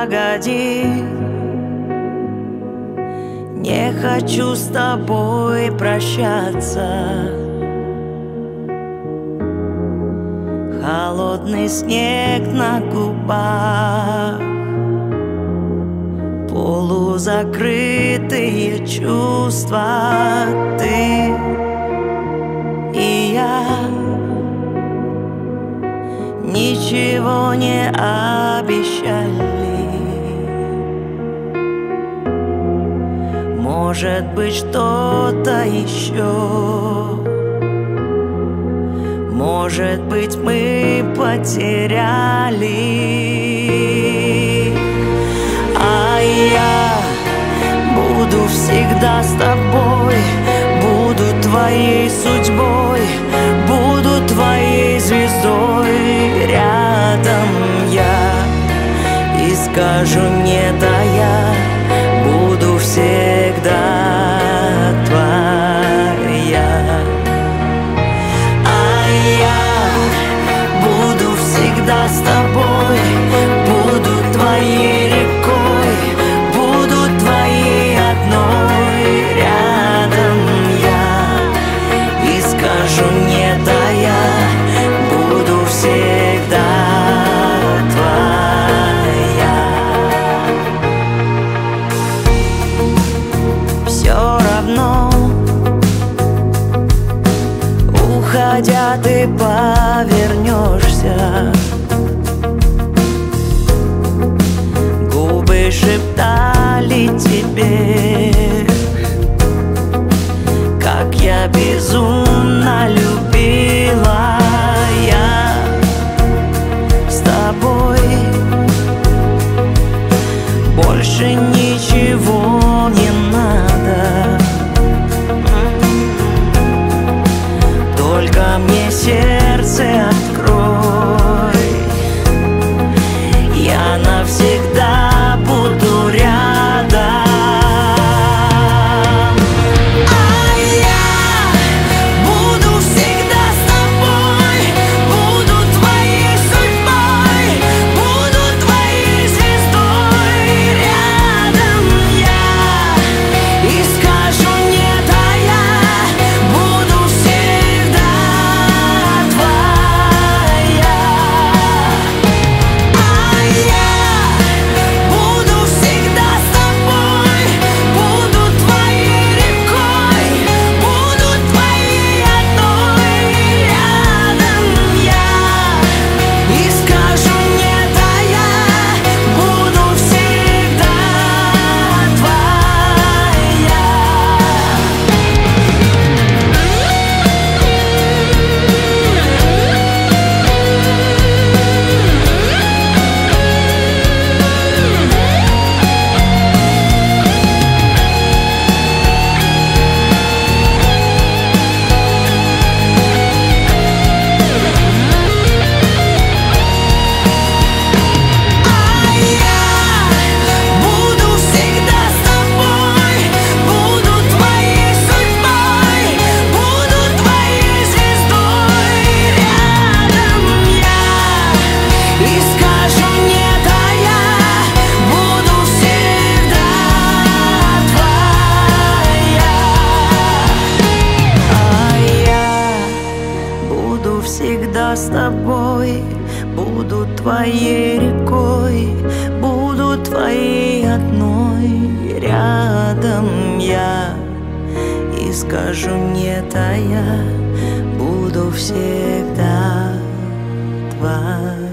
погоди, не хочу с тобой прощаться. Холодный снег на губах, полузакрытые чувства, ты и я ничего не обещали. Может быть, что-то еще, может быть, мы потеряли. А я буду всегда с тобой, буду твоей судьбой, буду твоей звездой. Рядом я и скажу нет, а я буду всегда твоя. А я буду всегда с тобой, буду твоей рекой, буду твоей одной. Рядом я и скажу нет, а я буду всегда твоя. Все равно, уходя, ты повернешься. Губы шептали тебе, как я безумно любила. Я с тобой больше ничего не надо. Только мне сердце открой, я навсегда буду рядом. А я буду всегда с тобой, буду твоей судьбой, буду твоей звездой. Рядом я и скажу нет, а я буду всегда твоя. А я буду всегда с тобой, буду твоей рекой, буду твоей одной. Рядом я и скажу нет, а я буду всегда твоя. Буду всегда с тобой, буду твоей судьбой, буду твоей звездой. Рядом я и скажу нет, а я буду всегда твоя. А я буду всегда с тобой, буду твоей рекой, буду твоей одной. Рядом я и скажу нет, а я буду всегда твоя.